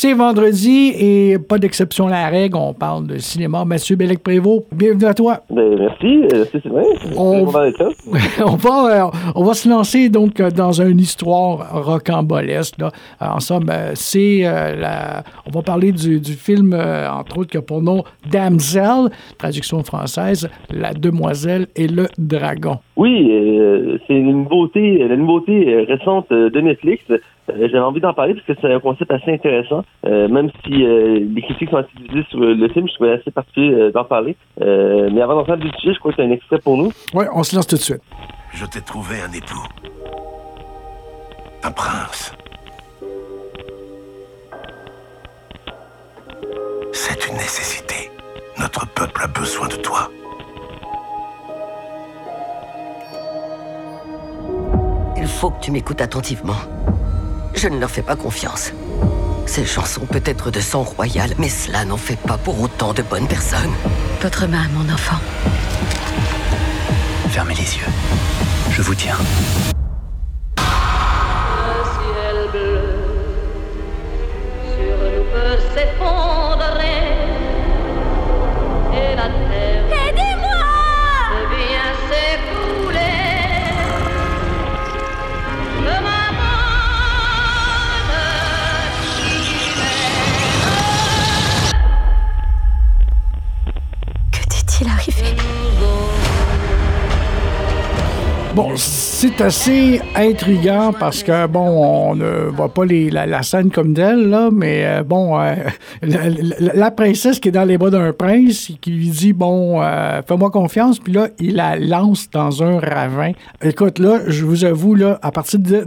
C'est vendredi et pas d'exception à la règle. On parle de cinéma. Mathieu Bellec-Prévost, bienvenue à toi. Merci, c'est vrai. On va se lancer donc dans une histoire rocambolesque. Là. En somme, on va parler du film, entre autres, qui a pour nom Damsel, traduction française, La Demoiselle et le Dragon. Oui, c'est une nouveauté récente de Netflix. J'avais envie d'en parler parce que c'est un concept assez intéressant. Même si les critiques sont assez divisées sur le film, je trouvais assez particulier d'en parler. Mais avant d'en faire du sujet, je crois que c'est un extrait pour nous. Oui, on se lance tout de suite. Je t'ai trouvé un époux. Un prince. C'est une nécessité. Notre peuple a besoin de toi. Il faut que tu m'écoutes attentivement. Je ne leur fais pas confiance. Ces gens sont peut-être de sang royal, mais cela n'en fait pas pour autant de bonnes personnes. Votre main, mon enfant. Fermez les yeux. Je vous tiens. Le ciel bleu sur nous peut s'effondrer et la terre. Aidez-moi! Vient s'écrouler. Que Qu'est-il arrivé? Bon, c'est assez intriguant parce que, bon, on ne voit pas la scène comme telle, là, mais la princesse qui est dans les bras d'un prince et qui lui dit, bon, fais-moi confiance, puis là, il la lance dans un ravin. Écoute, là, je vous avoue, là, à partir de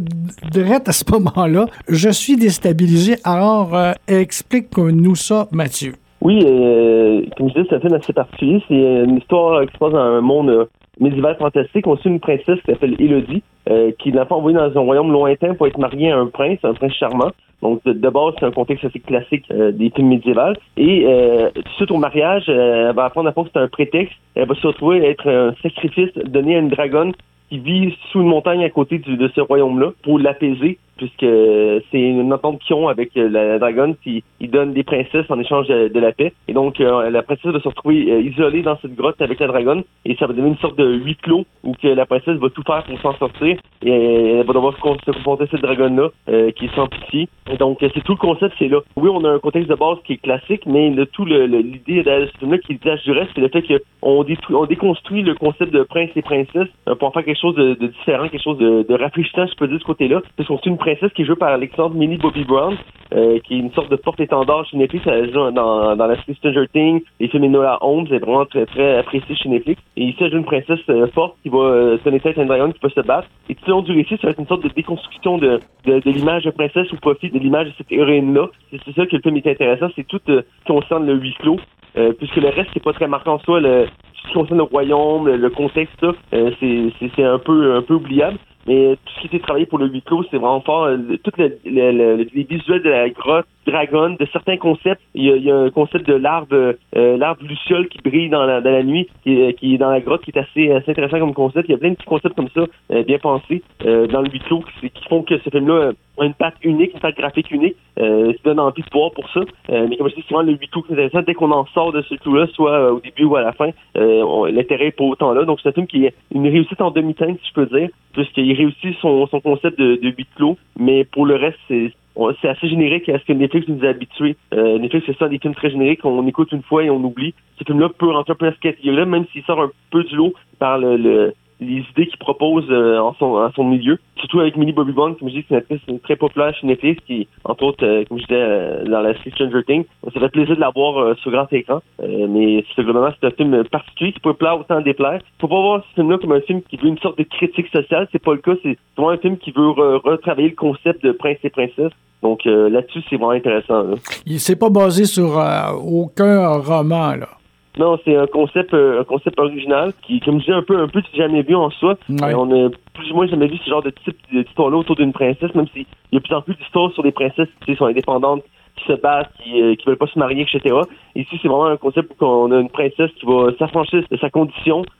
à ce moment-là, je suis déstabilisé. Alors, explique-nous ça, Mathieu. Oui, comme je disais, c'est un film assez particulier. C'est une histoire qui se passe dans un monde médiéval fantastique. On suit une princesse qui s'appelle Élodie, qui est envoyée dans un royaume lointain pour être mariée à un prince charmant. Donc, de base, c'est un contexte assez classique des films médiévaux. Et suite au mariage, elle va apprendre à fond que c'est un prétexte. Elle va se retrouver à être un sacrifice donné à une dragonne qui vit sous une montagne à côté de ce royaume-là pour l'apaiser, puisque c'est une entente qu'ils ont avec la dragonne qui donne des princesses en échange de la paix. Et donc, la princesse va se retrouver isolée dans cette grotte avec la dragonne, et ça va devenir une sorte de huis clos où que la princesse va tout faire pour s'en sortir, et elle va devoir se confronter à cette dragonne-là qui est sans pitié. Et donc, c'est tout le concept, c'est là. Oui, on a un contexte de base qui est classique, mais l'idée de ce film-là qui est du reste, c'est le fait qu'on déconstruit le concept de prince et princesse pour en faire quelque chose de différent, quelque chose de rafraîchissant, je peux dire, de ce côté-là. Parce qu'on suit une princesse qui est jouée par Alexandre Millie Bobby Brown, qui est une sorte de porte-étendard chez Netflix. Elle joue dans la série Stranger Things, les films Enola Holmes, elle est vraiment très, très appréciée chez Netflix. Et ici, elle joue une princesse forte qui va tenir tête à une dragonne qui peut se battre. Et tout au long du récit, ça va être une sorte de déconstruction de l'image de princesse au profit de l'image de cette héroïne-là. C'est ça que le film est intéressant, c'est tout qui concerne le huis clos. Puisque le reste, c'est pas très marquant en soi. Tout ce qui concerne le royaume, le contexte, ça, c'est un peu oubliable. Mais tout ce qui était travaillé pour le huis clos, c'est vraiment fort. Tous les visuels de la grotte, dragonne, de certains concepts. Il y a un concept de l'arbre luciole qui brille dans la nuit, qui est dans la grotte, qui est assez intéressant comme concept. Il y a plein de petits concepts comme ça, bien pensés, dans le huis clos, qui font que ce film-là a une patte unique, une patte graphique unique. Ça donne envie de voir pour ça. Mais comme je dis, c'est vraiment le huis clos qui est intéressant. Dès qu'on en sort de ce clou-là, soit au début ou à la fin, l'intérêt n'est pas autant là. Donc c'est un film qui est une réussite en demi-teinte, si je peux dire, puisqu'il réussit son concept de huis clos, mais pour le reste, c'est assez générique à ce que Netflix nous a habitués. Netflix, c'est ça, des films très génériques qu'on écoute une fois et on oublie. Ce film-là peut rentrer un peu dans cette catégorie-là, même s'il sort un peu du lot par les idées qu'il propose en son milieu. Surtout avec Millie Bobby Brown, comme je dis, c'est une actrice très populaire chez Netflix, qui, entre autres, comme je disais, dans la série Stranger Things. Ça fait plaisir de la voir sur grand écran. Mais globalement, c'est un film particulier qui peut plaire autant déplaire. Faut pas voir ce film-là comme un film qui veut une sorte de critique sociale. C'est pas le cas. C'est vraiment un film qui veut retravailler le concept de prince et princesse. Donc là-dessus, c'est vraiment intéressant. Là. C'est pas basé sur aucun roman, là. Non, c'est un concept original qui, comme je dis, un peu jamais vu en soi. Ouais. On a plus ou moins jamais vu ce genre de type d'histoire-là autour d'une princesse, même s'il y a de plus en plus d'histoires sur des princesses qui sont indépendantes, qui se battent, qui veulent pas se marier, etc. Ici, c'est vraiment un concept où on a une princesse qui va s'affranchir de sa condition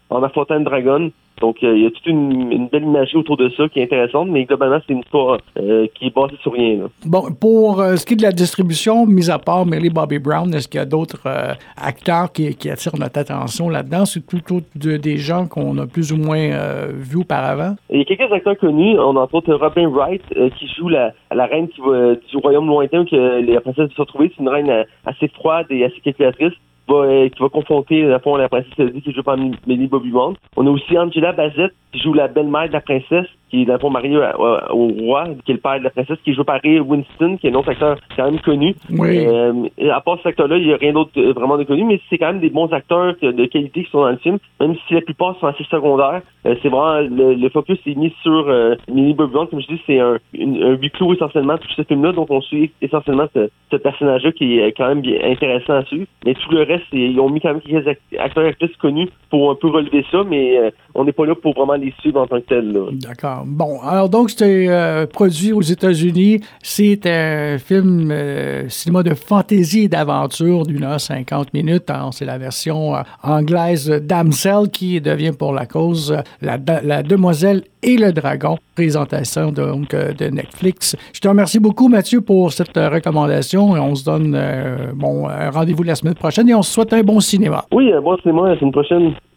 en affrontant une dragonne. Donc, il y a toute une belle imagerie autour de ça qui est intéressante, mais globalement, c'est une histoire qui est basée sur rien. Là. Bon, pour ce qui est de la distribution, mis à part Millie Bobby Brown, est-ce qu'il y a d'autres acteurs qui attirent notre attention là-dedans? C'est plutôt des gens qu'on a plus ou moins vus auparavant? Il y a quelques acteurs connus. On a entre autres Robin Wright qui joue la reine du royaume lointain que les princesses se retrouvent. C'est une reine assez froide et assez calculatrice. Qui va confronter à fond la princesse Elodie qui joue par Millie Bobby Brown. On a aussi Angela Bassett qui joue la belle-mère de la princesse, qui est dans le fond mariée au roi, qui est le père de la princesse, qui joue par Ray Winston, qui est un autre acteur quand même connu. Oui. À part cet acteur-là, il n'y a rien d'autre vraiment de connu, mais c'est quand même des bons acteurs de qualité qui sont dans le film, même si la plupart sont assez secondaires. C'est vraiment le focus est mis sur Millie Bobby Brown. Comme je dis, c'est un huis clos essentiellement tout ce film-là, donc on suit essentiellement ce personnage-là qui est quand même bien intéressant à suivre. Mais tout le reste, ils ont mis quand même quelques acteurs et actrices connus pour un peu relever ça, mais on n'est pas là pour vraiment les suivre en tant que tel. Là. D'accord. Bon, alors donc c'était produit aux États-Unis. C'est un film cinéma de fantaisie et d'aventure d'1h50. Alors, c'est la version anglaise Damsel qui devient pour la cause la demoiselle et le dragon. Présentation donc de Netflix. Je te remercie beaucoup, Mathieu, pour cette recommandation. Et on se donne un rendez-vous la semaine prochaine et on se souhaite un bon cinéma. Oui, bon cinéma la semaine prochaine.